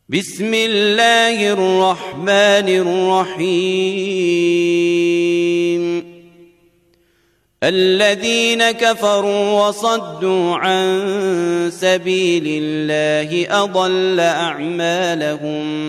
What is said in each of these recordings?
بسم الله الرحمن الرحيم الذين كفروا وصدوا عن سبيل الله أضل أعمالهم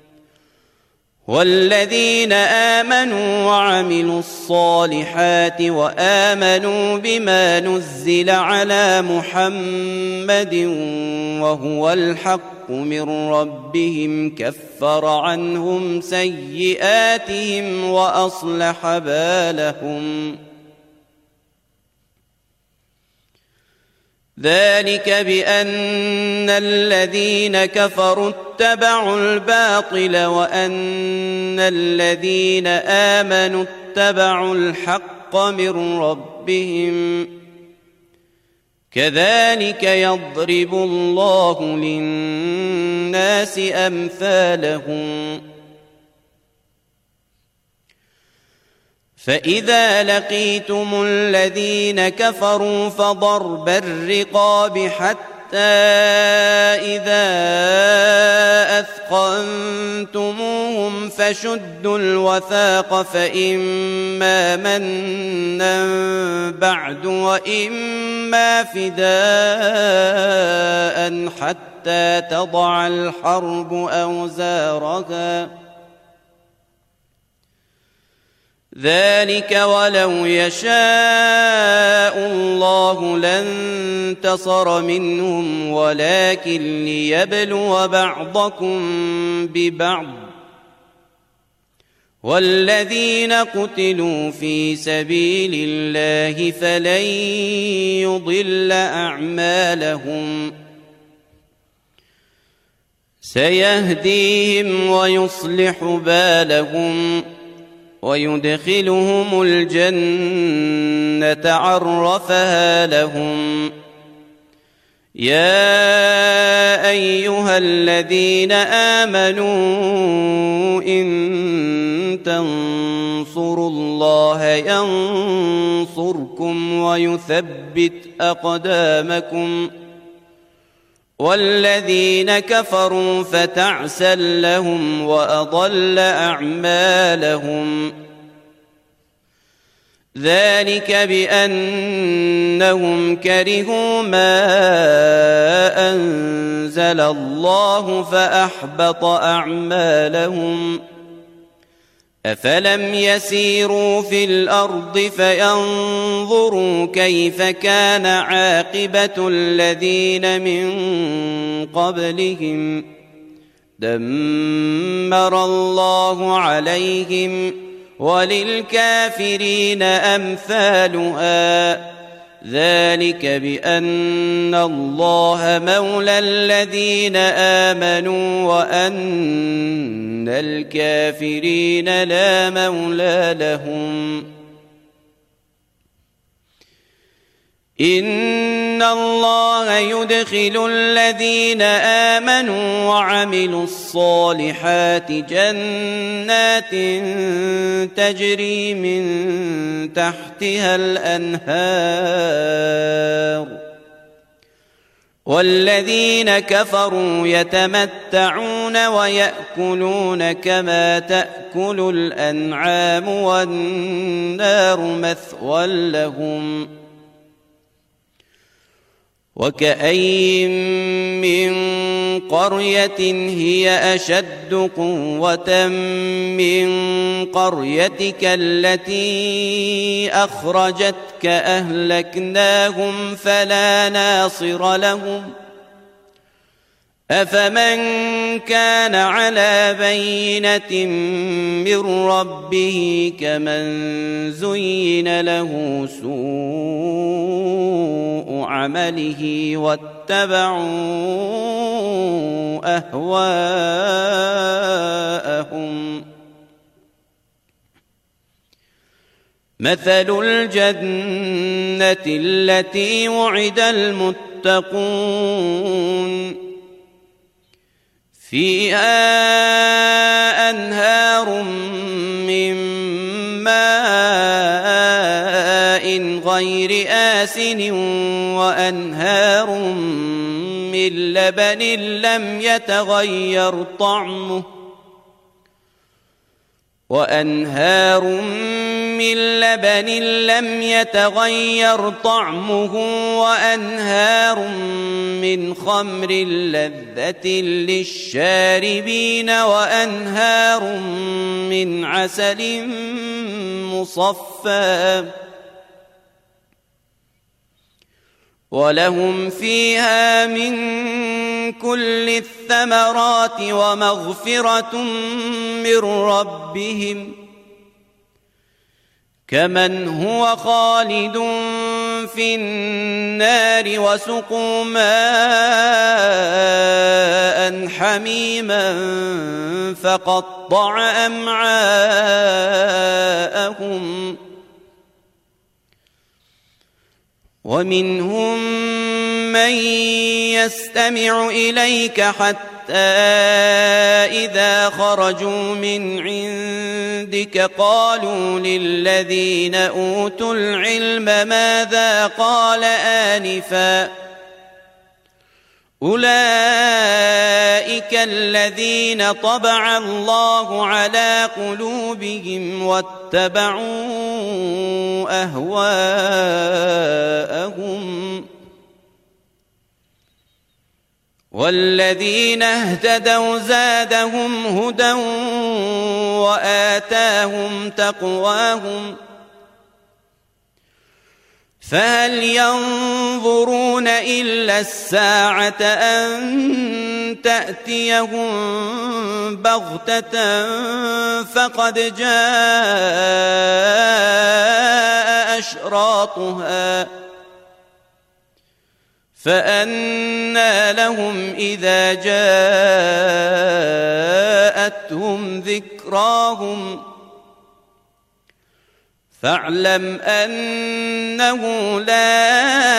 والذين آمنوا وعملوا الصالحات وآمنوا بما نزل على محمد وهو الحق من ربهم كفر عنهم سيئاتهم وأصلح بالهم ذلك بأن الذين كفروا اتبعوا الباطل وأن الذين آمنوا اتبعوا الحق من ربهم كذلك يضرب الله للناس أمثالهم فإذا لقيتم الذين كفروا فضرب الرقاب حتى إذا أثخنتموهم فشدوا الوثاق فإما منا بعد وإما فداء حتى تضع الحرب أوزارها ذلك ولو يشاء الله لانتصر منهم ولكن ليبلو بعضكم ببعض والذين قتلوا في سبيل الله فلن يضل أعمالهم سيهديهم ويصلح بالهم ويدخلهم الجنة عرفها لهم يا أيها الذين آمنوا إن تنصروا الله ينصركم ويثبت أقدامكم والذين كفروا فتعسا لهم وأضل أعمالهم ذلك بأنهم كرهوا ما أنزل الله فأحبط أعمالهم أفلم يسيروا في الأرض فينظروا كيف كان عاقبة الذين من قبلهم دمر الله عليهم وللكافرين أمثالها ذلك بأن الله مولى الذين آمنوا وأن الكافرين لا مولى لهم إن الله يدخل الذين آمنوا وعملوا الصالحات جنات تجري من تحتها الأنهار والذين كفروا يتمتعون ويأكلون كما تأكل الأنعام والنار مثوى لهم وكأين من قرية هي أشد قوة من قريتك التي أخرجتك أهلكناهم فلا ناصر لهم أفمن كان على بينة من ربه كمن زين له سوء عمله واتبعوا أهواءهم مثل الجنة التي وعد المتقون فيها أنهار من ماء غير آسن وأنهار من من لبن لم يتغير طعمه وأنهار من لبن لم يتغير طعمه وأنهار من خمر لذة للشاربين وأنهار من عسل مصفى ولهم فيها من كل الثمرات ومغفرة من ربهم كمن هو خالد في النار وسقوا ماء حميما فقطع أمعاءهم ومنهم من يستمع إليك حتى إذا خرجوا من عندك قالوا للذين أوتوا العلم ماذا قال آنفا أولئك الذين طبع الله على قلوبهم واتبعوا أهواءهم والذين اهتدوا زادهم هدى وآتاهم تقواهم فهل ينظرون إلا الساعة أن تأتيهم بغتة فقد جاء أشراطها فأنى لهم إذا جاءتهم ذكراهم فاعلم أنه لا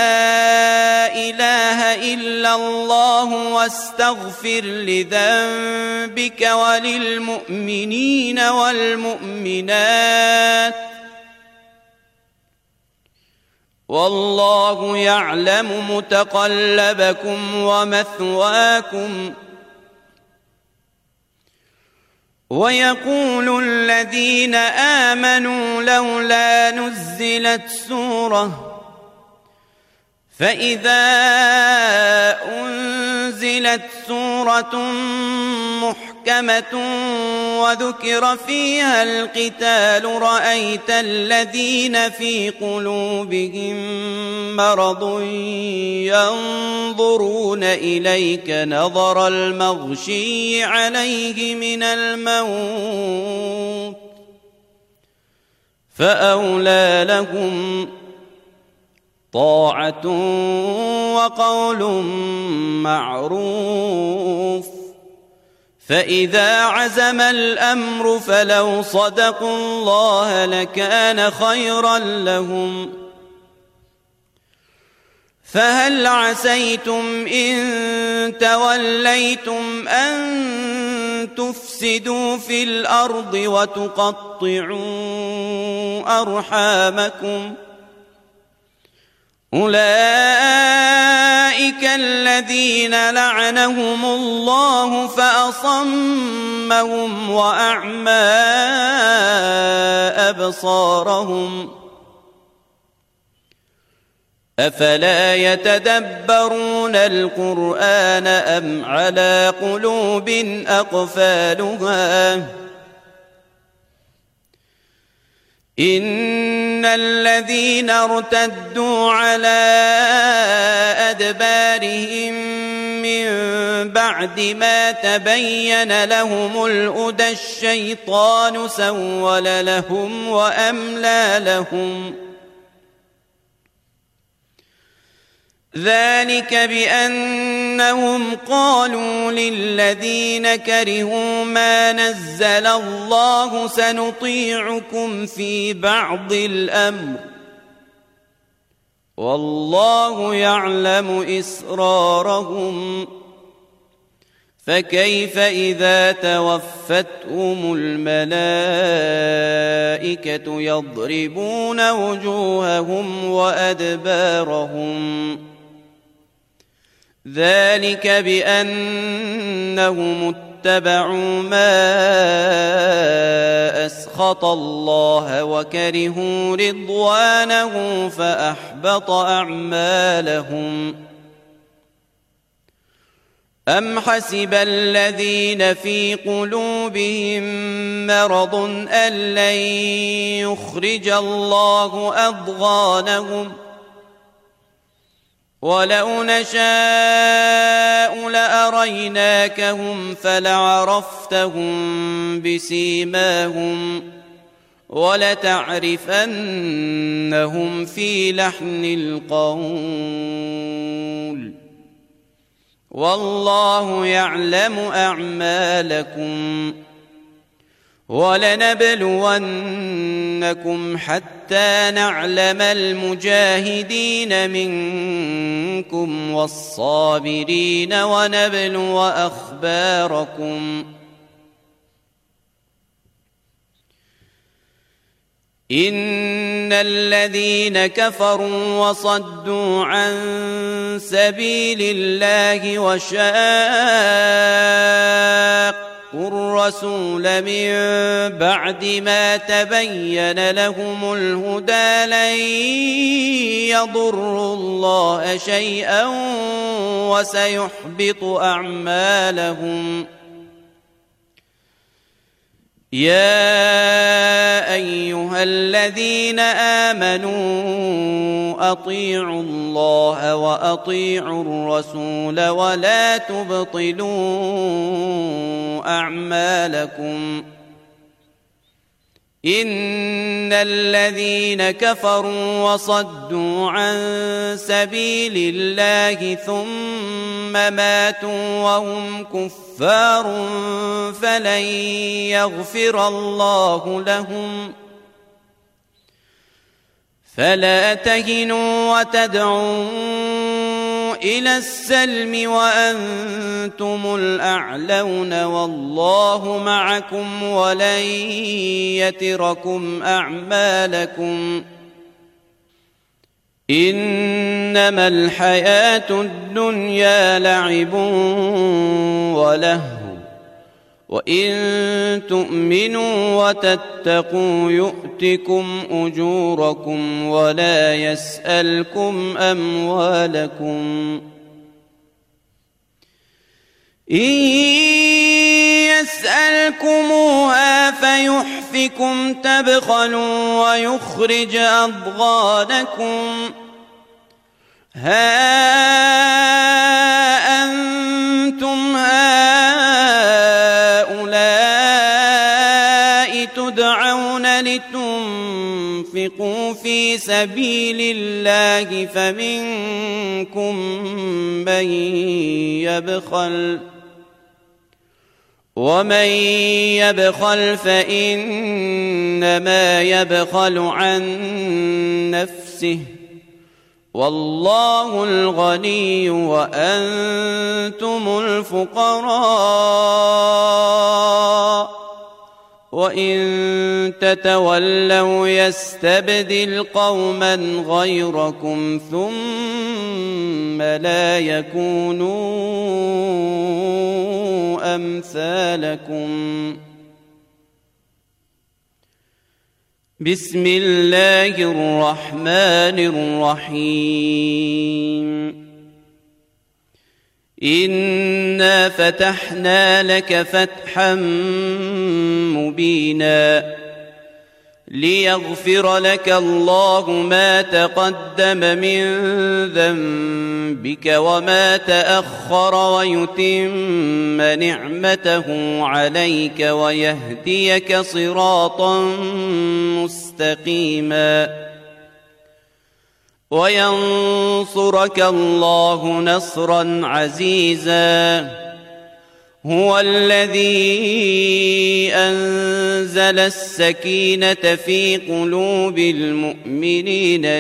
إله إلا الله واستغفر لذنبك وللمؤمنين والمؤمنات والله يعلم متقلبكم ومثواكم ويقول الذين آمنوا لولا نزلت سورة فإذا أنزلت سورة محكمة وذكر فيها القتال رأيت الذين في قلوبهم مرض ينظرون إليك نظر المغشي عليه من الموت فأولى لهم طاعة وقول معروف فإذا عزم الأمر فلو صدقوا الله لكان خيرا لهم فهل عسيتم إن توليتم أن تفسدوا في الأرض وتقطعوا أرحامكم أولئك الذين لعنهم الله فأصمهم وأعمى أبصارهم أفلا يتدبرون القرآن أم على قلوب أقفالها إن الذين ارتدوا على أدبارهم من بعد ما تبين لهم الهدى الشيطان سول لهم وأملى لهم ذلك بأنهم قالوا للذين كرهوا ما نزل الله سنطيعكم في بعض الأمر والله يعلم إسرارهم فكيف إذا توفتهم الملائكة يضربون وجوههم وأدبارهم ذلك بأنهم اتبعوا ما أسخط الله وكرهوا رضوانه فأحبط أعمالهم. أم حسب الذين في قلوبهم مرض أن لن يخرج الله أضغانهم ولو نشاء لأريناكهم فلعرفتهم بسيماهم ولتعرفنهم في لحن القول والله يعلم أعمالكم ولنبلونكم حتى نعلم المجاهدين منكم والصابرين ونبلو أخباركم. إن الذين كفروا وصدوا عن سبيل الله وشاقوا الرسول من بعد ما تبين لهم الهدى لن يضروا الله شيئا وسيحبط أعمالهم. يا أيها الذين آمنوا أطيعوا الله وأطيعوا الرسول ولا تبطلوا أعمالكم. إن الذين كفروا وصدوا عن سبيل الله ثم ماتوا وهم كفار فلن يغفر الله لهم. فلا تهنوا وتدعوا إلى السلم وأنتم الأعلون والله معكم ولن يتركم أعمالكم. إنما الحياة الدنيا لعب ولهو وإن تؤمنوا وتتقوا يؤتكم أجوركم ولا يسألكم أموالكم. إن يسألكموها فيحفكم تبخلوا ويخرج أضغانكم. ها أنتم هؤلاء تدعون لتنفقوا في سبيل الله فمنكم من يبخل ومن يبخل فإنما يبخل عن نفسه والله الغني وأنتم الفقراء وإن تتولوا يستبدل قوما غيركم ثم لا يكونوا أمثالكم. بسم الله الرحمن الرحيم. إنا فتحنا لك فتحا مبينا ليغفر لك الله ما تقدم من ذنبك وما تأخر ويتم نعمته عليك ويهديك صراطا مستقيما وينصرك الله نصرا عزيزا. هو الذي أنزل السكينة في قلوب المؤمنين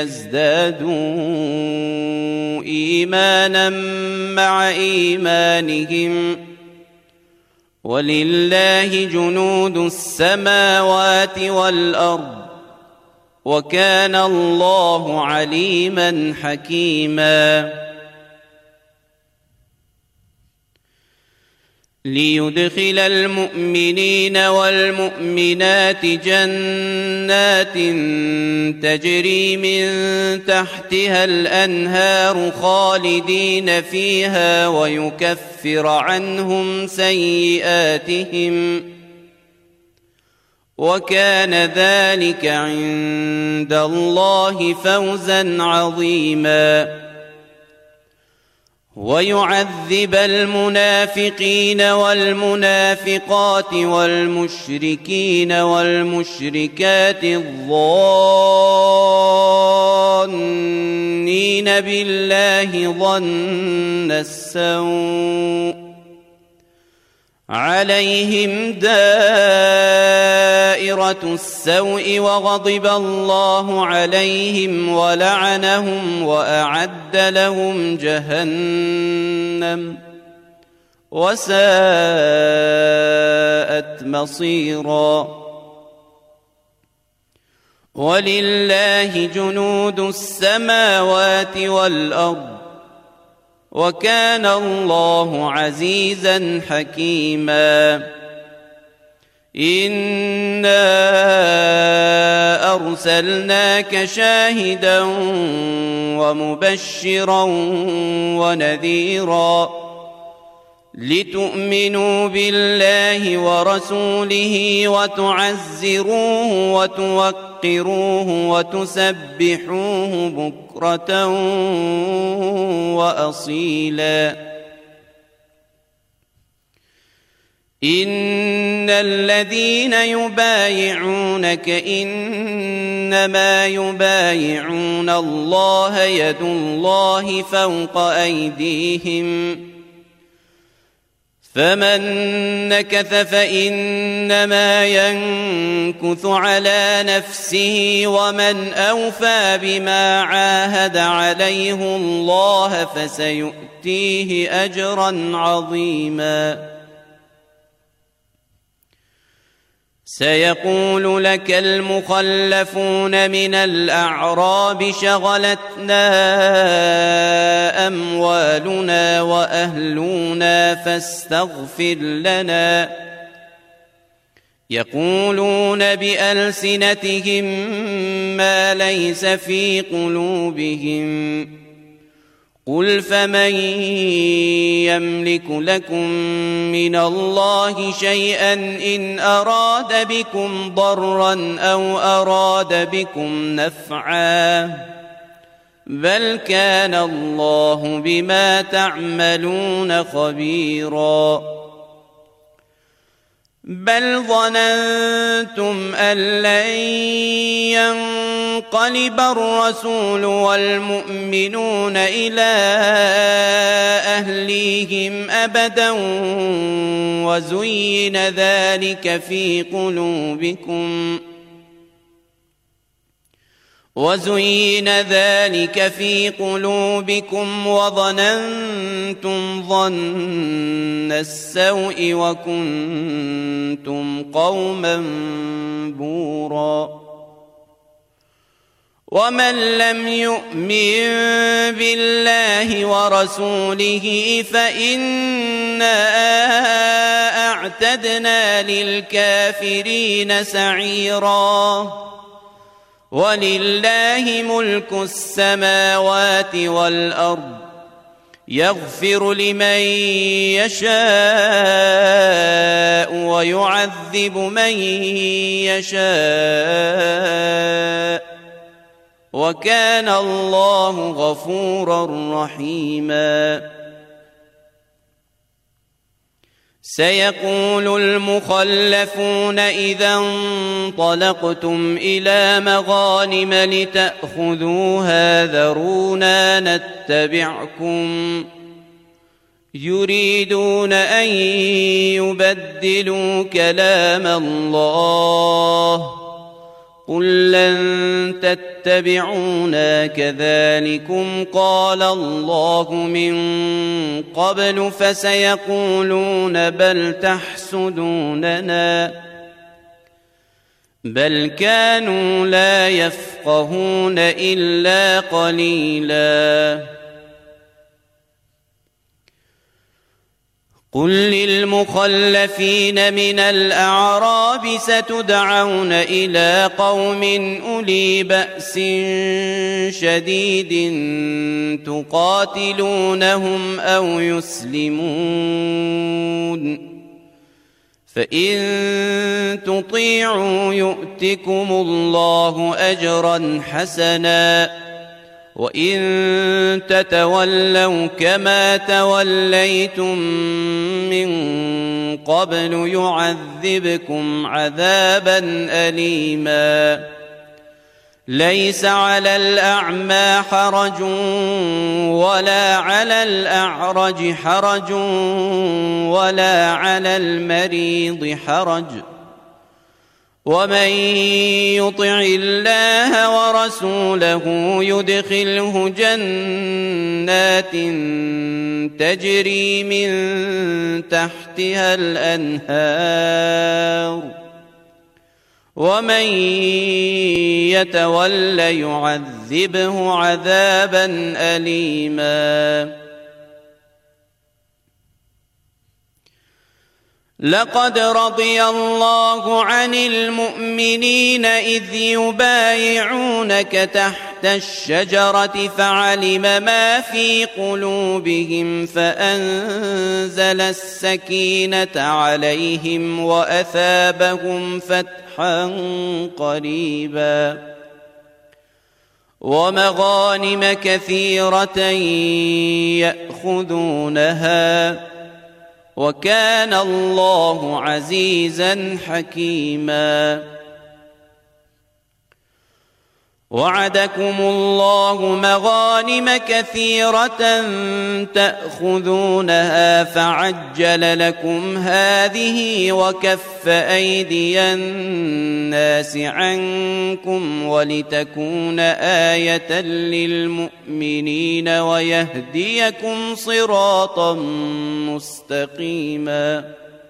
ليزدادوا إيمانا مع إيمانهم ولله جنود السماوات والأرض وكان الله عليما حكيما. ليدخل المؤمنين والمؤمنات جنات تجري من تحتها الأنهار خالدين فيها ويكفر عنهم سيئاتهم وكان ذلك عند الله فوزا عظيما ويعذب المنافقين والمنافقات والمشركين والمشركات الظانين بالله ظن السوء عليهم دائرة السوء وغضب الله عليهم ولعنهم وأعد لهم جهنم وساءت مصيرا ولله جنود السماوات والأرض وكان الله عزيزا حكيما إنا أرسلناك شاهدا ومبشرا ونذيرا لتؤمنوا بالله ورسوله وتعزروه وتوقروه وتسبحوه بكرة وأصيلا إن الذين يبايعونك إنما يبايعون الله يد الله فوق أيديهم فمن نكث فإنما ينكث على نفسه ومن أوفى بما عاهد عليه الله فسيؤتيه أجرا عظيما سيقول لك المخلفون من الأعراب شغلتنا أموالنا وأهلنا فاستغفر لنا يقولون بألسنتهم ما ليس في قلوبهم قل فمن يملك لكم من الله شيئا إن أراد بكم ضرا أو أراد بكم نفعا بل كان الله بما تعملون خبيرا بل ظننتم أن لن ينقلب الرسول والمؤمنون إلى أهليهم أبدا وزين ذلك في قلوبكم وظننتم ظن السوء وكنتم قوما بورا ومن لم يؤمن بالله ورسوله فإنا أعتدنا للكافرين سعيرا ولله ملك السماوات والأرض يغفر لمن يشاء ويعذب من يشاء وكان الله غفورا رحيما سيقول المخلفون إذا انطلقتم إلى مغانم لتأخذوها ذرونا نتبعكم يريدون أن يبدلوا كلام الله قل لن تتبعونا كذلكم قال الله من قبل فسيقولون بل تحسدوننا بل كانوا لا يفقهون إلا قليلا قل للمخلفين من الأعراب ستدعون إلى قوم أولي بأس شديد تقاتلونهم أو يسلمون فإن تطيعوا يؤتكم الله أجرا حسنا وإن تتولوا كما توليتم من قبل يعذبكم عذابا أليما ليس على الأعمى حرج ولا على الأعرج حرج ولا على المريض حرج ومن يطع الله ورسوله يدخله جنات تجري من تحتها الأنهار ومن يتول يعذبه عذابا أليما لقد رضي الله عن المؤمنين إذ يبايعونك تحت الشجرة فعلم ما في قلوبهم فأنزل السكينة عليهم وأثابهم فتحا قريبا ومغانم كثيرة يأخذونها وكان الله عزيزا حكيما وعدكم الله مغانم كثيرة تأخذونها فعجل لكم هذه وكف أيدي الناس عنكم ولتكون آية للمؤمنين ويهديكم صراطا مستقيما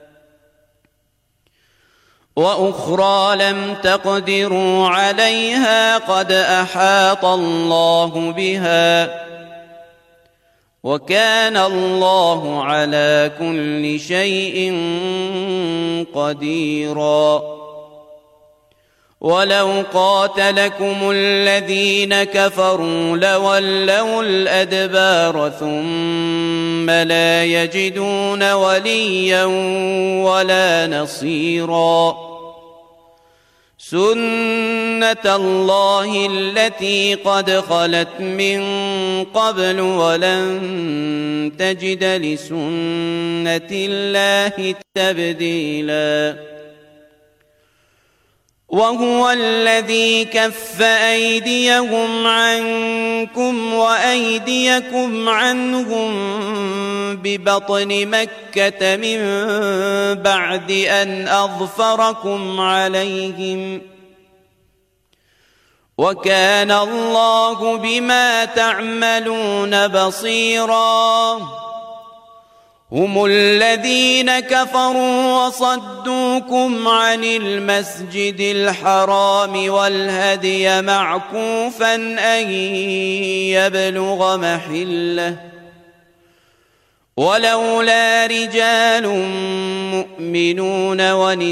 وأخرى لم تقدروا عليها قد أحاط الله بها وكان الله على كل شيء قديرا ولو قاتلكم الذين كفروا لولوا الأدبار ثم لا يجدون وليا ولا نصيرا سنة الله التي قد خلت من قبل ولن تجد لسنة الله تبديلا وهو الذي كف أيديهم عنكم وأيديكم عنهم ببطن مكة من بعد أن أظفركم عليهم وكان الله بما تعملون بصيرا هم الذين كفروا وصدوكم عن المسجد الحرام والهدي معكوفا أن يبلغ محله ولولا رجال مؤمنون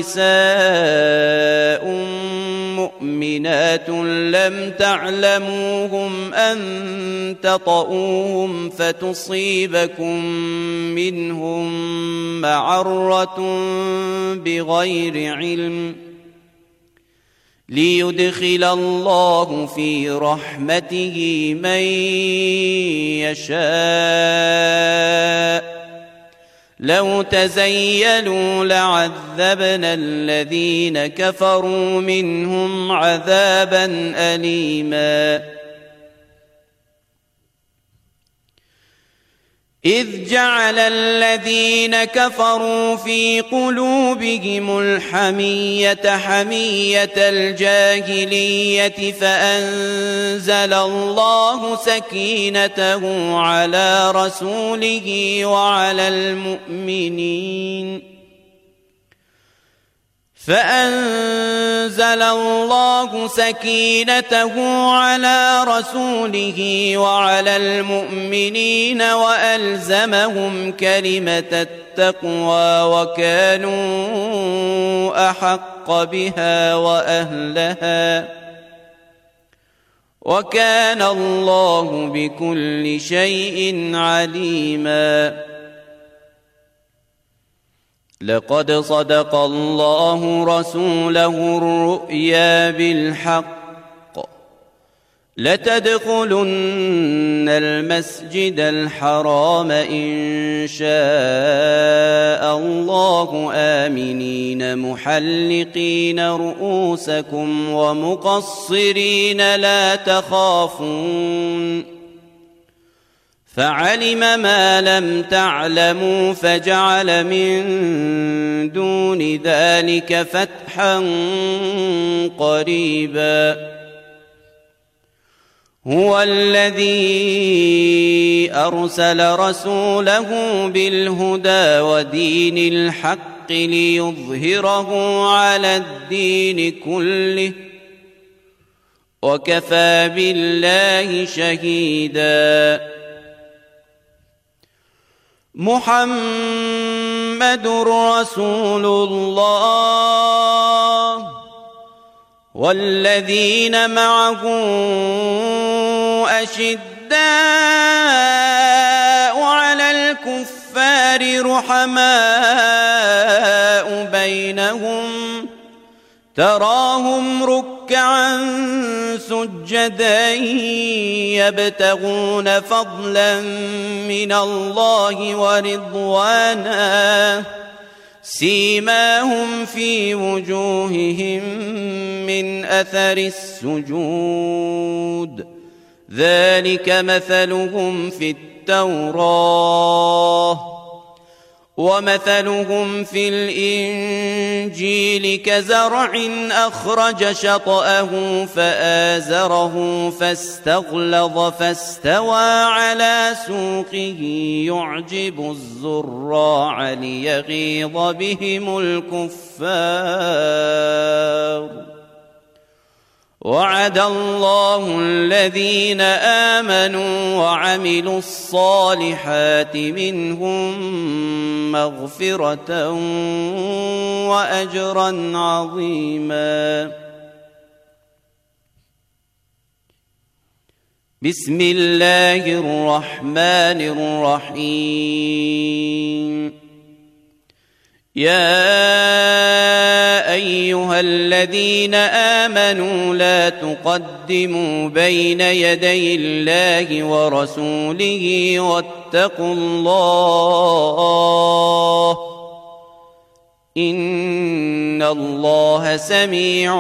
ونساء مؤمنات لم تعلموهم أن تطؤوهم فتصيبكم منهم معرة بغير علم ليدخل الله في رحمته من يشاء لو تزيلوا لعذبنا الذين كفروا منهم عذابا أليما إذ جعل الذين كفروا في قلوبهم الحمية حمية الجاهلية فأنزل الله سكينته على رسوله وعلى المؤمنين وألزمهم كلمة التقوى وكانوا أحق بها وأهلها وكان الله بكل شيء عليما. لقد صدق الله رسوله الرؤيا بالحق لتدخلن المسجد الحرام إن شاء الله آمنين محلقين رؤوسكم ومقصرين لا تخافون فعلم ما لم تعلموا فجعل من دون ذلك فتحا قريبا. هو الذي أرسل رسوله بالهدى ودين الحق ليظهره على الدين كله وكفى بالله شهيدا. محمد رسول الله والذين معه أشداء على الكفار رحماء بينهم تراهم ركعا سجدا يبتغون فضلا من الله ورضوانا سيماهم في وجوههم من أثر السجود ذلك مثلهم في التوراة ومثلهم في الإنجيل كزرع أخرج شطأه فآزره فاستغلظ فاستوى على سوقه يعجب الزراع ليغيظ بهم الكفار. وعد الله الذين آمنوا وعملوا الصالحات منهم مغفرة وأجرا عظيما. بسم الله الرحمن الرحيم. يا أيها الذين آمنوا لا تقدموا بين يدي الله ورسوله واتقوا الله إن الله سميع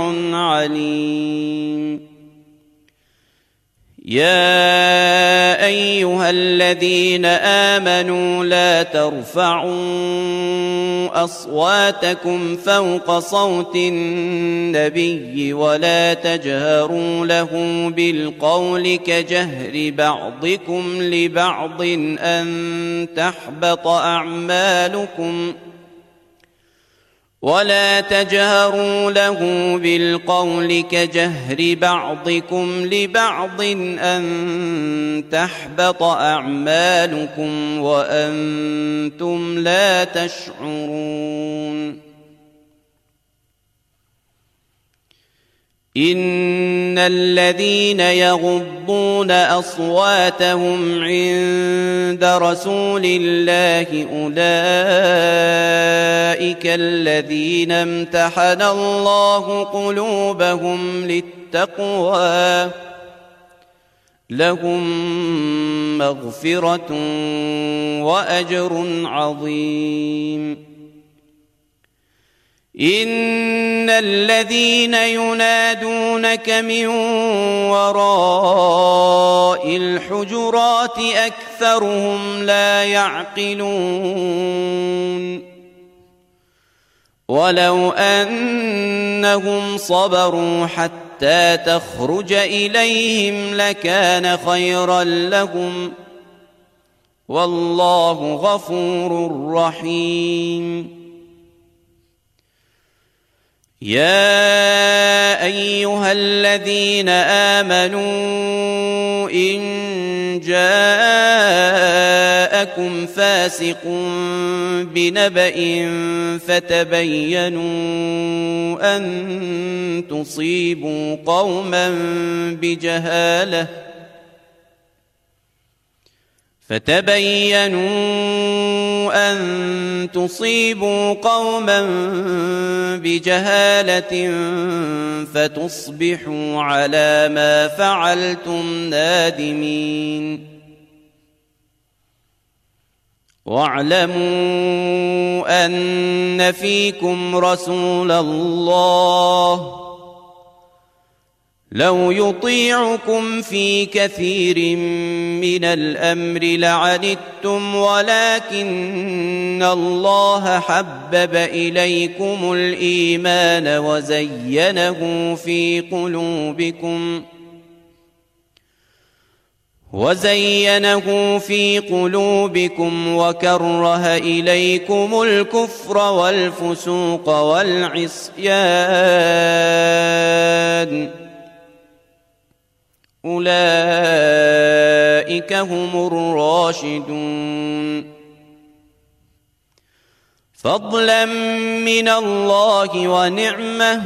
عليم. يا أيها الذين آمنوا لا ترفعوا أصواتكم فوق صوت النبي ولا تجهروا له بالقول كجهر بعضكم لبعض أن تحبط أعمالكم ولا تجهروا له بالقول كجهر بعضكم لبعض أن تحبط أعمالكم وأنتم لا تشعرون. إن الذين يغضون أصواتهم عند رسول الله أولئك الذين امتحن الله قلوبهم للتقوى لهم مغفرة وأجر عظيم. إن الذين ينادونك من وراء الحجرات أكثرهم لا يعقلون. ولو أنهم صبروا حتى تخرج إليهم لكان خيرا لهم والله غفور رحيم. يا أيها الذين آمنوا إن جاءكم جاءكم فاسق بنبأ فتبينوا أن تصيبوا قوما بجهالة فتصبحوا على ما فعلتم نادمين واعلموا أن فيكم رسول الله لو يطيعكم في كثير من الأمر لعنتم ولكن الله حبب إليكم الإيمان وزينه في قلوبكم وكره إليكم الكفر والفسوق والعصيان أولئك هم الراشدون فضلا من الله ونعمة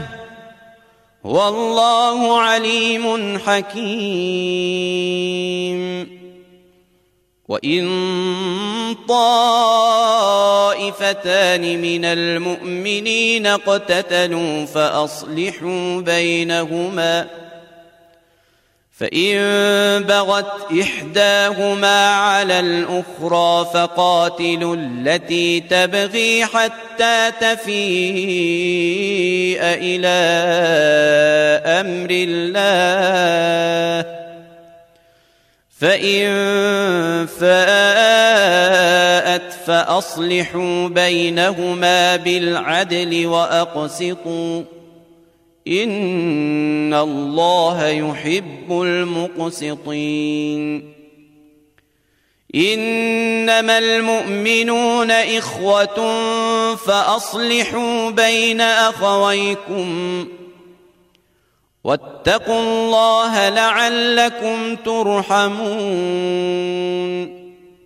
والله عليم حكيم وإن طائفتان من المؤمنين اقتتلوا فأصلحوا بينهما فإن بغت إحداهما على الأخرى فقاتلوا التي تبغي حتى تفيء إلى أمر الله فإن فاءت فأصلحوا بينهما بالعدل وأقسطوا إن الله يحب المقسطين إنما المؤمنون إخوة فأصلحوا بين أخويكم واتقوا الله لعلكم ترحمون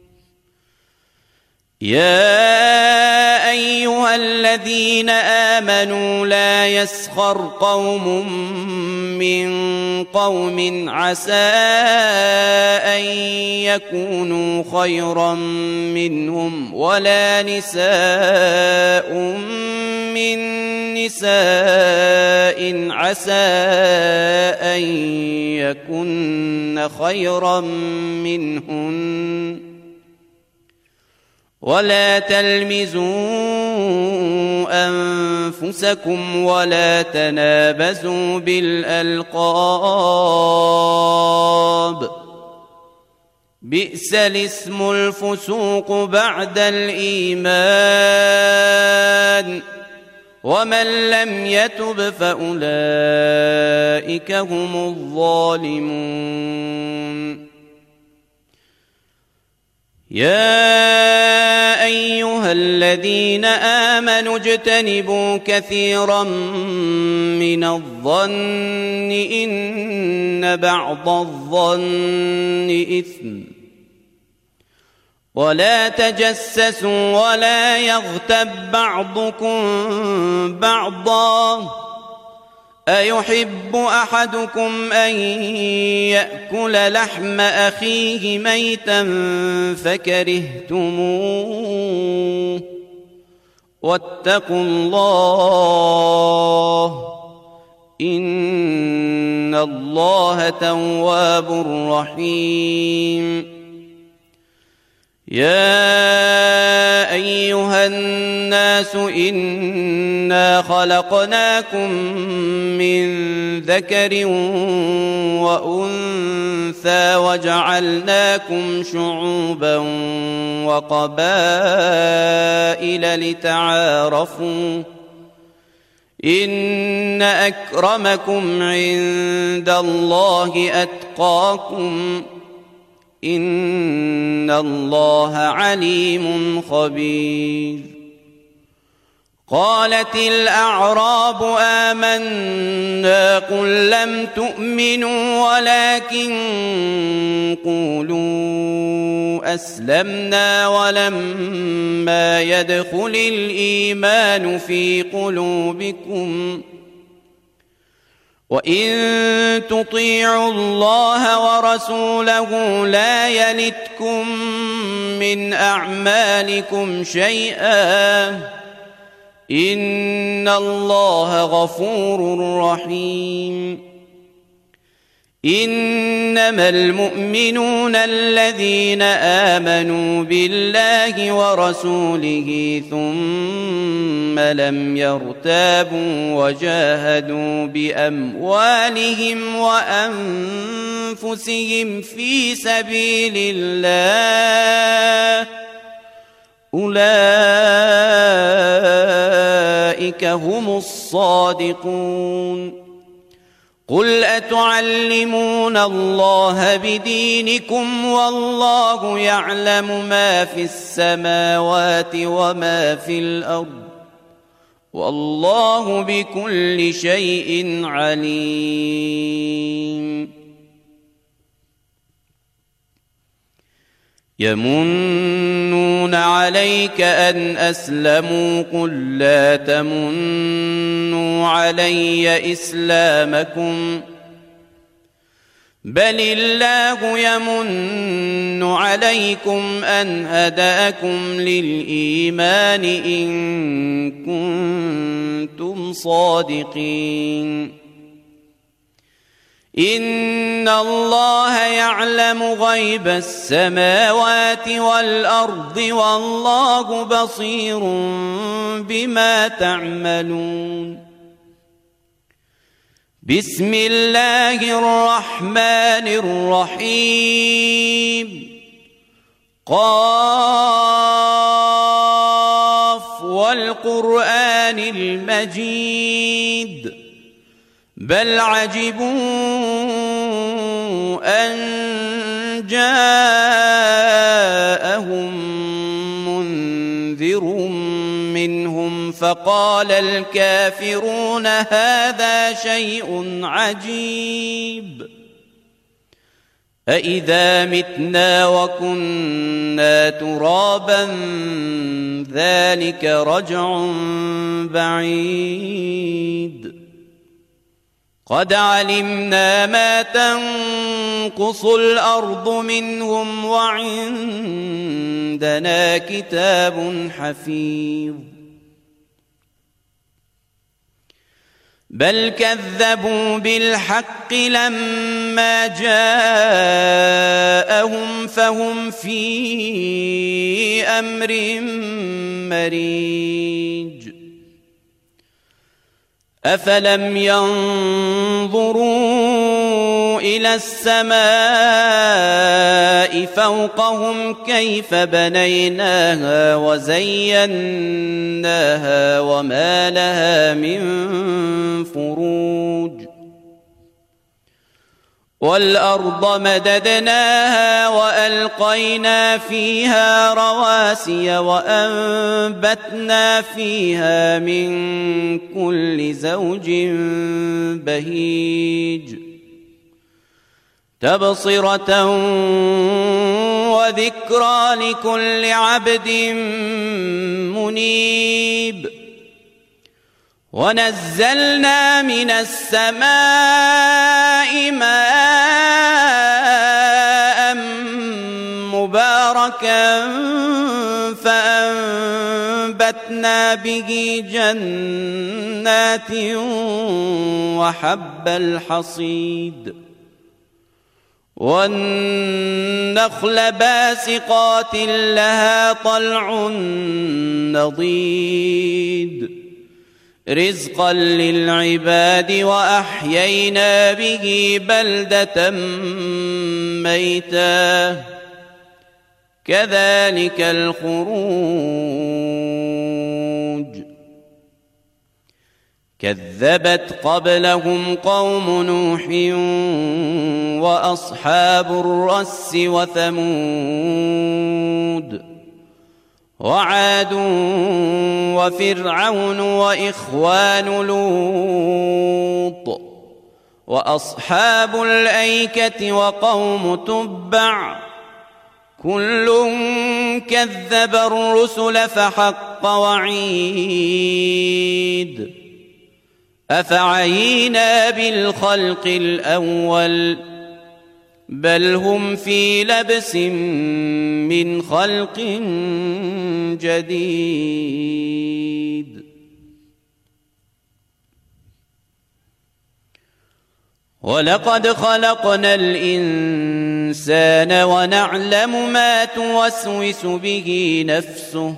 يا أيها الذين آمنوا لا يسخر قوم من قوم عسى أن يكونوا خيرا منهم ولا نساء من نساء عسى أن يكن خيرا منهن ولا تلمزوا أنفسكم ولا تنابزوا بالألقاب بئس الاسم الفسوق بعد الإيمان ومن لم يتب فأولئك هم الظالمون يا أيها الذين آمنوا اجتنبوا كثيرا من الظن إن بعض الظن إثم ولا تجسسوا ولا يغتب بعضكم بعضا أيحب أحدكم أن يأكل لحم أخيه ميتا فكرهتموه واتقوا الله إن الله تواب رحيم يا أيها الناس إنا خلقناكم من ذكر وأنثى وجعلناكم شعوبا وقبائل لتعارفوا إن أكرمكم عند الله أتقاكم إن الله عليم خبير قالت الأعراب آمنا قل لم تؤمنوا ولكن قولوا أسلمنا ولما يدخل الإيمان في قلوبكم وإن تطيعوا الله ورسوله لا يلتكم من أعمالكم شيئا إن الله غفور رحيم إنما المؤمنون الذين آمنوا بالله ورسوله ثم لم يرتابوا وجاهدوا بأموالهم وأنفسهم في سبيل الله أولئك هم الصادقون قل أتعلمون الله بدينكم والله يعلم ما في السماوات وما في الأرض والله بكل شيء عليم يمنون عليك أن أسلموا قل لا تمنوا علي إسلامكم بل الله يمن عليكم أن هداكم للإيمان إن كنتم صادقين إن الله يعلم غيب السماوات والأرض والله بصير بما تعملون بسم الله الرحمن الرحيم قاف والقرآن المجيد بل عجبوا أن جاءهم منذر منهم فقال الكافرون هذا شيء عجيب أإذا متنا وكنا ترابا ذلك رجع بعيد قد علمنا ما تنقص الأرض منهم وعندنا كتاب حفيظ بل كذبوا بالحق لما جاءهم فهم في أمر مريج أفلم ينظروا إلى السماء فوقهم كيف بنيناها وزيناها وما لها من فروج والأرض مددناها وألقينا فيها رواسي وأنبتنا فيها من كل زوج بهيج تبصرة وذكرى لكل عبد منيب ونزلنا من السماء ماء مباركا فأنبتنا به جنات وحب الحصيد والنخل باسقات لها طلع نضيد رزقا للعباد وأحيينا به بلدة ميتا كذلك الخروج كذبت قبلهم قوم نوح وأصحاب الرس وثمود وعاد وفرعون وإخوان لوط وأصحاب الأيكة وقوم تبع كل كذب الرسل فحق وعيد أفعينا بالخلق الأول بل هم في لبس من خلق جديد ولقد خلقنا الإنسان ونعلم ما توسوس به نفسه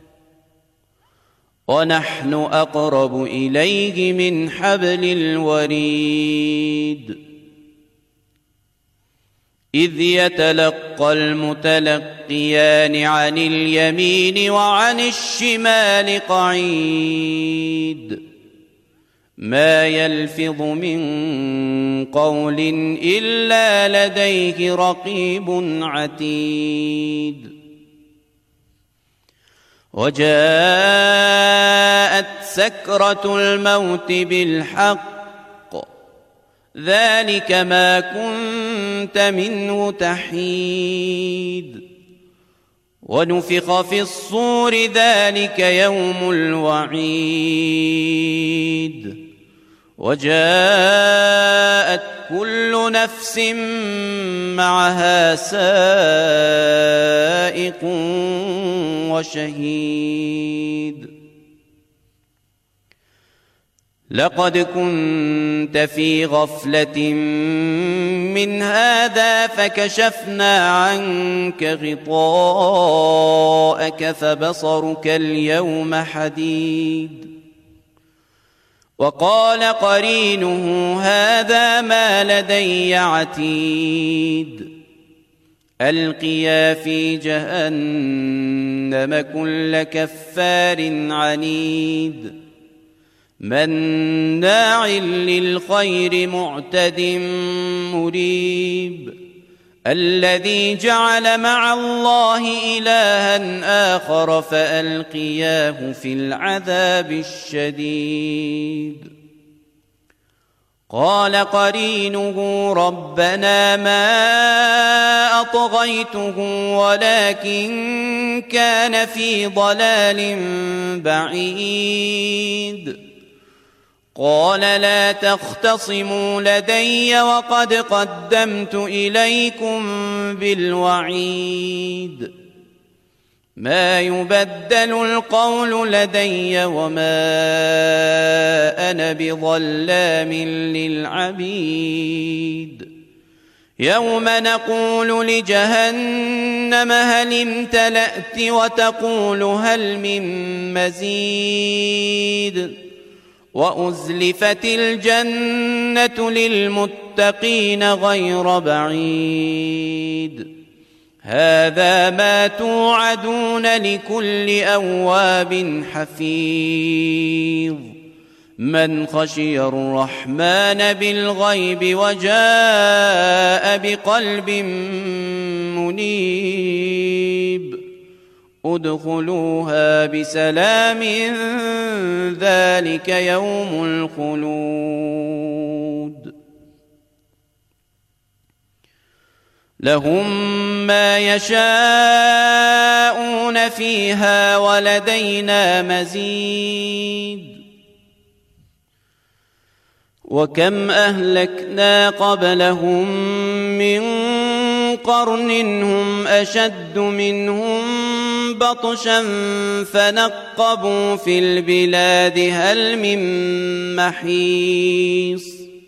ونحن أقرب إليه من حبل الوريد إذ يتلقى المتلقيان عن اليمين وعن الشمال قعيد ما يلفظ من قول إلا لديه رقيب عتيد وجاءت سكرة الموت بالحق ذلك ما كنت منه تحيد ونفخ في الصور ذلك يوم الوعيد وجاءت كل نفس معها سائق وشهيد لقد كنت في غفلة من هذا فكشفنا عنك غطاءك فبصرك اليوم حديد وقال قرينه هذا ما لدي عتيد ألقيا في جهنم كل كفار عنيد مناع للخير معتد مريب الذي جعل مع الله إلها آخر فألقياه في العذاب الشديد قال قرينه ربنا ما أطغيته ولكن كان في ضلال بعيد قال لا تختصموا لدي وقد قدمت إليكم بالوعيد ما يبدل القول لدي وما أنا بظلام للعبيد يوم نقول لجهنم هل امتلأت وتقول هل من مزيد وأزلفت الجنة للمتقين غير بعيد هذا ما توعدون لكل أواب حفيظ من خشي الرحمن بالغيب وجاء بقلب منيب ادخلوها بسلام ذلك يوم الخلود لهم ما يشاءون فيها ولدينا مزيد وكم أهلكنا قبلهم من قرن هم أشد منهم بطشا فنقبوا في البلاد هل من محيص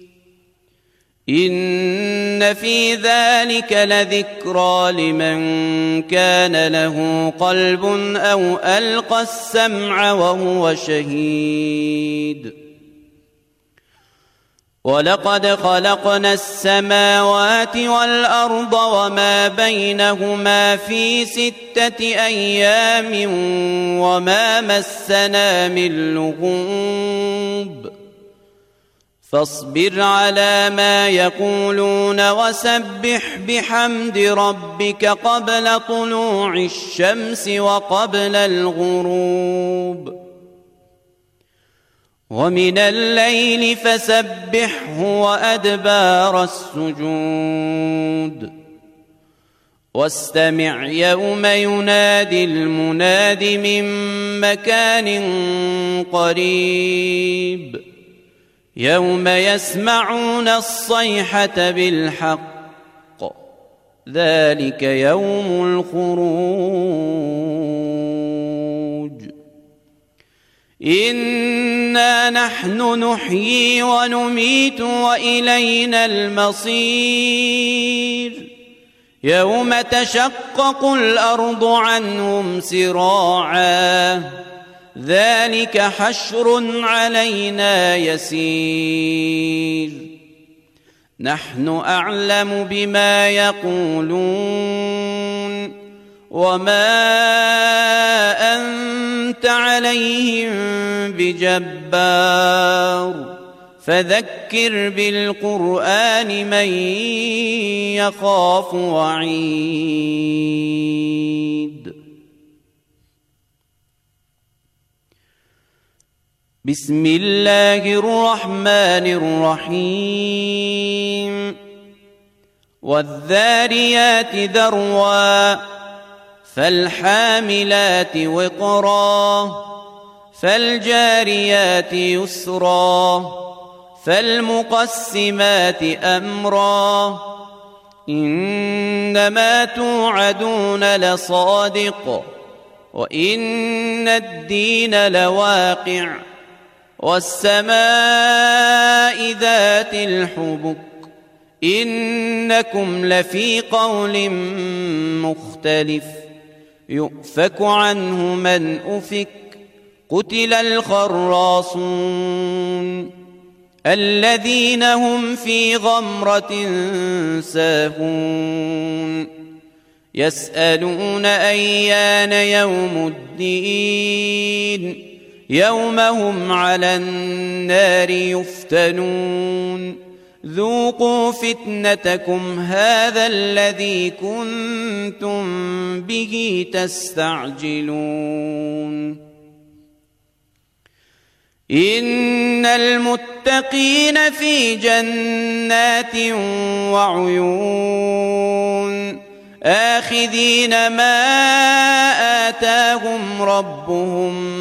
إن في ذلك لذكرى لمن كان له قلب أو ألقى السمع وهو شهيد ولقد خلقنا السماوات والأرض وما بينهما في 6 أيام وما مسنا من لغوب فاصبر على ما يقولون وسبح بحمد ربك قبل طلوع الشمس وقبل الغروب، ومن الليل فسبحه وأدبار السجود، واستمع يوم ينادي المناد من مكان قريب، يوم يسمعون الصيحة بالحق، ذلك يوم الخروج. إنا نحن نحيي ونميت وإلينا المصير، يوم تشقق الأرض عنهم سراعا، ذلك حشر علينا يسير، نحن أعلم بما يقولون وما أنت عليهم بجبار، فذكر بالقرآن من يخاف وعيد. بسم الله الرحمن الرحيم. والذاريات ذروا، فالحاملات وقرا، فالجاريات يسرا، فالمقسمات أمرا، إنما توعدون لصادق، وإن الدين لواقع، والسماء ذات الحبك، إنكم لفي قول مختلف، يؤفك عنه من أفك، قتل الخراصون الذين هم في غمرة ساهون، يسألون أيان يوم الدين، يوم هم على النار يفتنون، ذوقوا فتنتكم هذا الذي كنتم به تستعجلون. إن المتقين في جنات وعيون، آخذين ما آتاهم ربهم،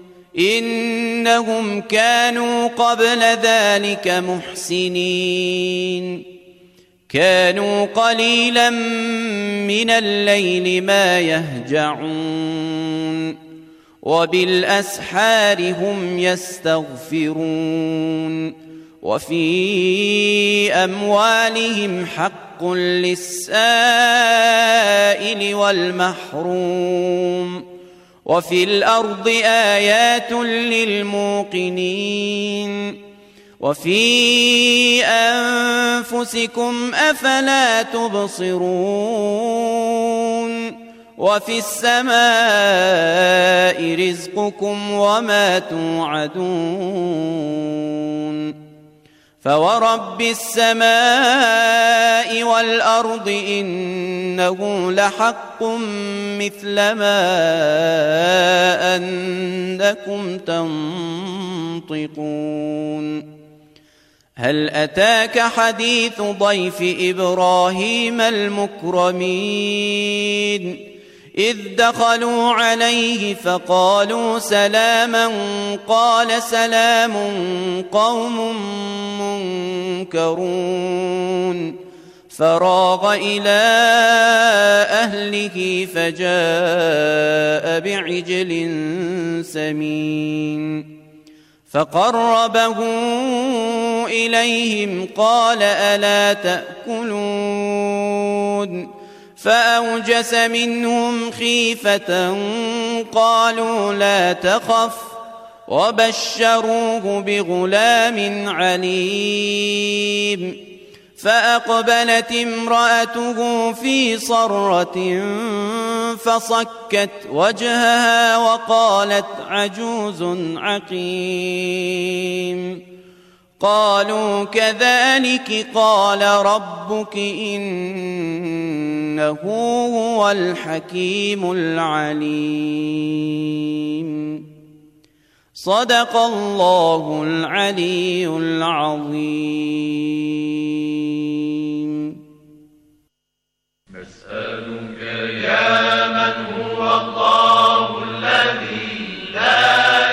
إنهم كانوا قبل ذلك محسنين، كانوا قليلا من الليل ما يهجعون، وبالأسحار هم يستغفرون، وفي أموالهم حق للسائل والمحروم، وفي الأرض آيات للموقنين، وفي أنفسكم أفلا تبصرون، وفي السماء رزقكم وما توعدون، فورب السماء والأرض إنه لحق مثل ما أنكم تنطقون. هل أتاك حديث ضيف إبراهيم المكرمين، إذ دخلوا عليه فقالوا سلاما، قال سلام قوم منكرون، فراغ إلى أهله فجاء بعجل سمين، فقربه إليهم قال ألا تأكلون، فأوجس منهم خيفة قالوا لا تخف، وبشروه بغلام عليم، فأقبلت امرأته في صرة فصكت وجهها وقالت عجوز عقيم، قالوا كذلك قال ربك إنه هو الحكيم العليم. صدق الله العلي العظيم. نسألك يا من هو الله الذي لا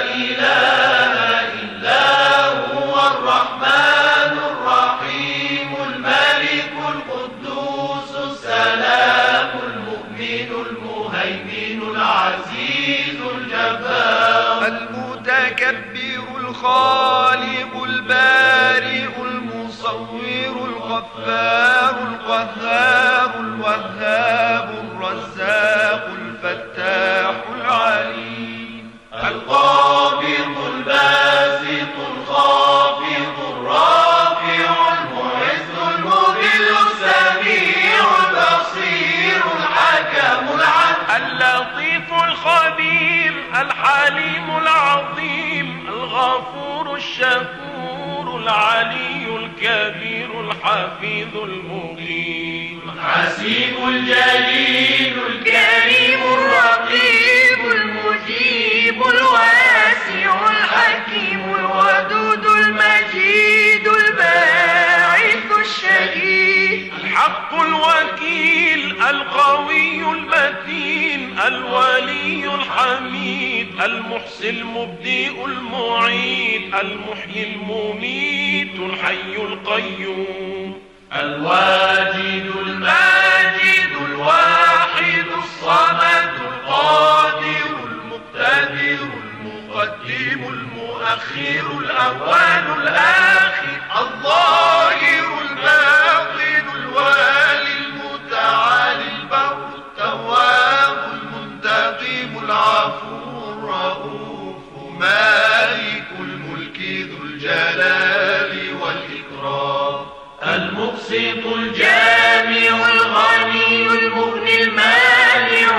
إله إلا هو الرحمن الرحيم الملك القدوس السلام المؤمن المهيمن العزيز الجبار المتكبر الخالق البارئ المصور الغفار القهار الوهاب الرزاق الفتاح العليم القابض الباسط الخافض الرافع المعز المذل السميع البصير الحكم العدل اللطيف الخبير الحليم العظيم الغفور الشكور العلي الكبير الحفيظ المغيث الحسيب الجليل الكريم الرقيب المجيب الواسع الحكيم الودود المجيد الباعث الشهيد الحق الوكيل القوي المتين الولي الحميد المحصي المبدئ المعيد المحيي المميت الحي القيوم الواجد الماجد الواحد الصمد القادر المقتدر المقدم المؤخر الأول الآخر الظاهر الباطن الوالي المتعالي البر التواب المنتقم العفو الرؤوف مالك الملك ذو الجلال والإكرام المقسط الجامع الغني المغني المانع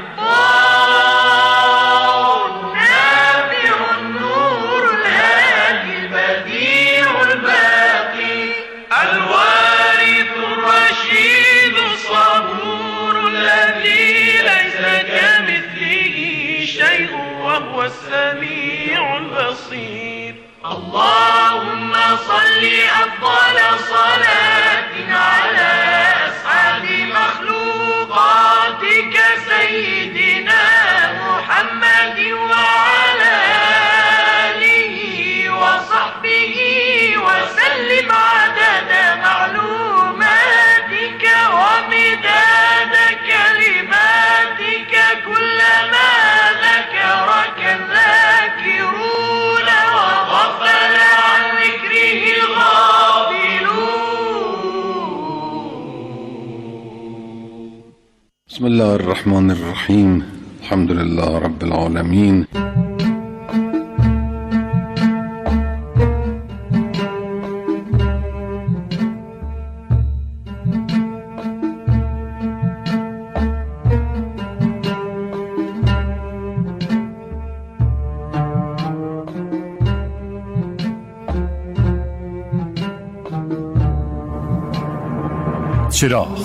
النافع النور الهادي البديع الباقي الوارث الرشيد الصبور الذي ليس كمثله شيء وهو السميع البصير. اللهم صل أفضل صلاة على أسعد مخلوقاتك سيدنا محمد وعلى آله وصحبه وسلم عدد معلوماتك ومداد كلماتك كلما ذكرك الذاكرون وغفل عن ذكره الغافلون. بسم الله الرحمن الرحيم. الحمد لله رب العالمين. چراغ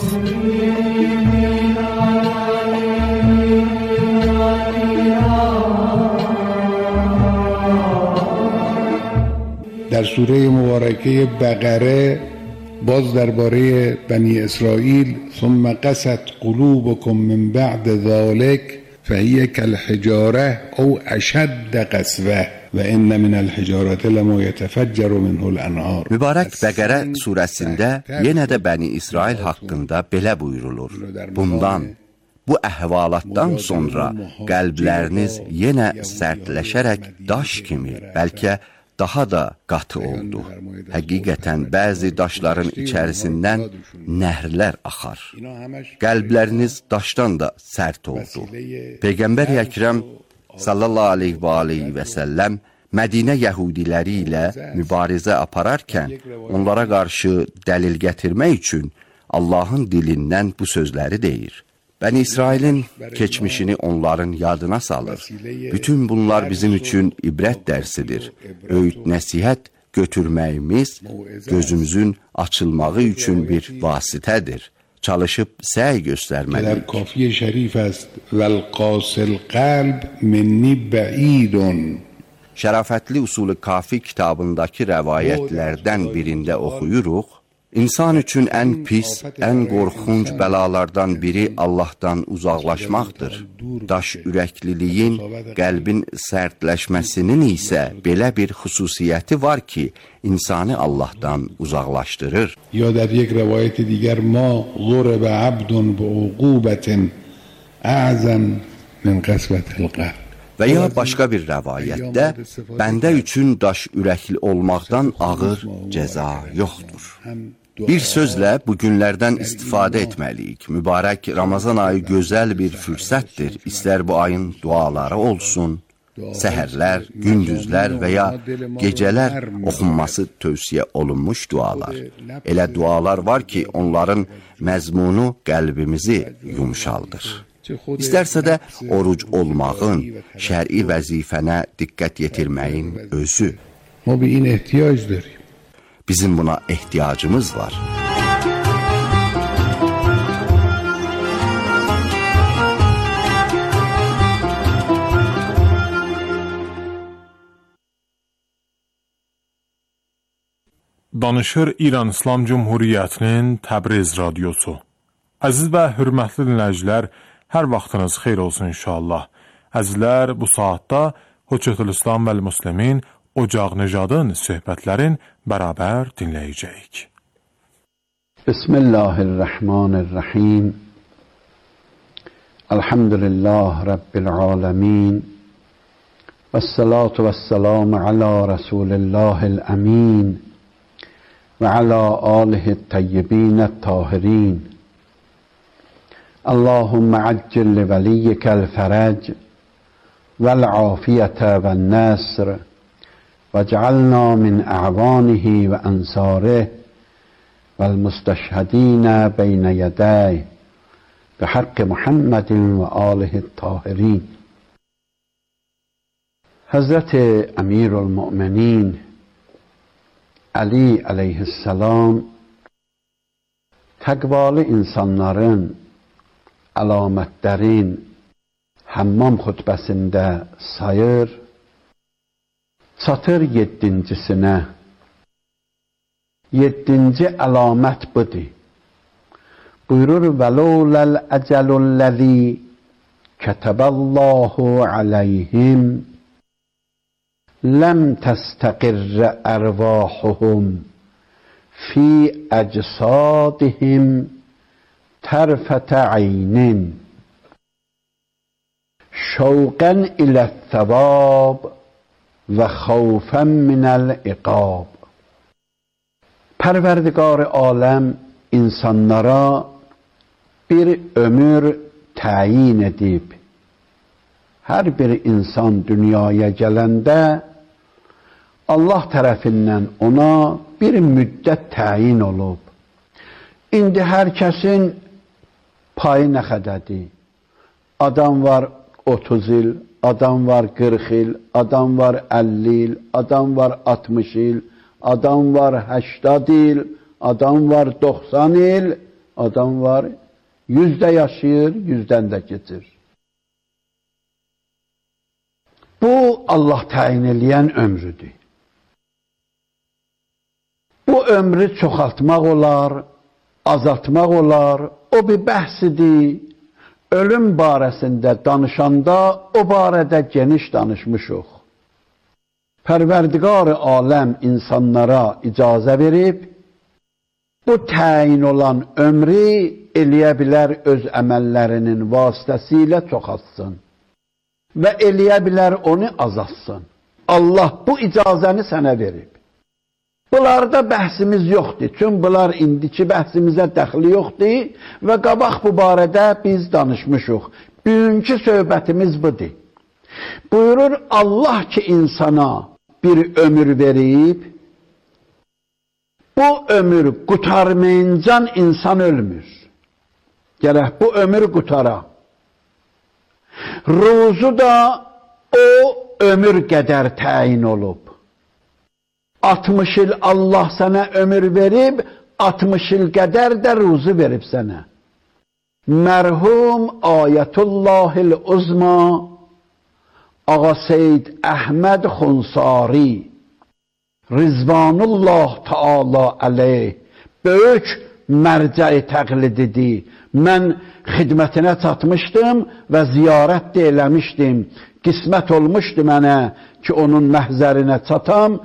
در سوره مبارکه بقره باز درباره بنی اسرائیل ثم قست قلوبكم من بعد ذلك فهي كالحجاره او اشد قسوه və inne minəl hicarəti ləmə yetefəccəru minhul ənhar. Mübarək Bəqərə surəsində yenə də Bəni İsrail haqqında belə buyurulur. Bundan, bu əhvalatdan sonra qəlbləriniz yenə sərtləşərək daş kimi, bəlkə daha da qatı oldu. Həqiqətən bəzi daşların içərisindən nəhrlər axar. Qəlbləriniz daşdan da sərt oldu. Peyğəmbər Əkrəm sallallahu aleyhi və səlləm Mədinə yəhudiləri ilə mübarizə apararkən onlara qarşı dəlil gətirmək üçün Allahın dilindən bu sözləri deyir. Bəni İsrailin keçmişini onların yadına salır. Bütün bunlar bizim üçün ibrət dərsidir. Öyüd nəsihət götürməyimiz gözümüzün açılmağı üçün bir vasitədir. Çalışıb səy göstərməliyik. در کافی شریف است والقاصل قلب منی بعید. Şərafətli Usul-u Kafi kitabındakı rəvayətlərdən birində oxuyuruq. İnsan üçün ən pis, ən qorxunc bəlalardan biri Allahdan uzaqlaşmaqdır. Daş ürəkliliyin, qəlbin sərtləşməsinin isə belə bir xüsusiyyəti var ki, insanı Allahdan uzaqlaşdırır. یا در یک روایت دیگر ما ضرب عبد بعقوبة أعظم من قسوة القلب. Və ya başqa bir rəvayətdə, bəndə üçün daş ürəkli olmaqdan ağır cəza yoxdur. Bir sözlə, bu günlərdən istifadə etməliyik. Mübarək Ramazan ayı gözəl bir fürsətdir. İstər bu ayın duaları olsun, səhərlər, gündüzlər və ya gecələr oxunması tövsiyə olunmuş dualar. Elə dualar var ki, onların məzmunu qəlbimizi yumşaldır. İstərsə də oruc olmağın, şəri vəzifənə diqqət yetirməyin özü. ما به این احتیاج داریم. Bizim buna ehtiyacımız var. Danışır İran İslam Cumhuriyyətinin Təbriz radiosu. Əziz və hörmətli dinləyicilər, hər vaxtınız xeyir olsun inşallah. Əzizlər, bu saatda Hüccətül İslam vəl Müslimin Ocaq Necadın söhbətlərin bərabər dinləyəcəyik. Bismillahirrahmanirrahim. Elhamdülillah Rabbil alemin. Vessalatu vesselamu ala Resulillahil amin. Ve ala alihi tayyibinet tahirin. Allahümme accil li veliyyikel ferec vel afiyete vel nasr. وَاجْعَلْنَا مِنْ أَعْوَانِهِ وَأَنْصَارِهِ وَالْمُسْتَشْهَدِينَ بَيْنَ يَدَيْهِ بِحَقِّ مُحَمَّدٍ وَآلِهِ الطَّاهِرِينَ. Hazreti Emirülmüminin Ali aleyhisselam təqvalı insanların əlamətlərin Həmmam xutbəsində sayır. Çatır yeddincisinə. Yeddinci əlamət budur. Buyurur, vəluləl əcəlulləzi kətəbəllahu aleyhim ləm təstəqirrə ərvahuhum fi əcsadihim tərfətə aynin şəvqən ilə-thəvab və xavfən minəl-iqab. Pərverdigar-ı aləm insanlara bir ömür təyin edib. Hər bir insan dünyaya gələndə Allah tərəfindən ona bir müddət təyin olub. İndi hər kəsin payı nə qədədir? Adam var 30 il, adam var 40 il, adam var 50 il, adam var 60 il, adam var 80 il, adam var 90 il, adam var 100'də yaşayır, 100'dən də keçir. Bu Allah təyin eləyən ömrüdür. Bu ömrü çoxaltmaq olar, azaltmaq olar, o bir bəhsidir. Ölüm barəsində danışanda o barədə geniş danışmışıq. Pərverdigar-ı aləm insanlara icazə verib, bu təyin olan ömrü eləyə bilər öz əməllərinin vasitəsilə çoxaltsın və eləyə bilər onu azaltsın. Allah bu icazəni sənə verib. Bunlarda bəhsimiz yoxdur. Çünki bunlar indiki bəhsimizə dəxli yoxdur və qabaq bu barədə biz danışmışıq. Bugünkü söhbətimiz budur. Buyurur Allah ki insana bir ömür verib, bu ömür qutarmayıncan insan ölmür. Gərək bu ömür qutara. Ruzu da o ömür qədər təyin olub. 60 il Allah sənə ömür verib, 60 il qədər də ruzu verib sənə. Mərhum Ayətullahil Uzma Ağa Seyyid Əhməd Xunsari Rizvanullah Teala aleyh böyük mərcəi təqlididir. Mən xidmətinə çatmışdım və ziyarət də eləmişdim. Qismət olmuşdu mənə ki, onun məhzərinə çatam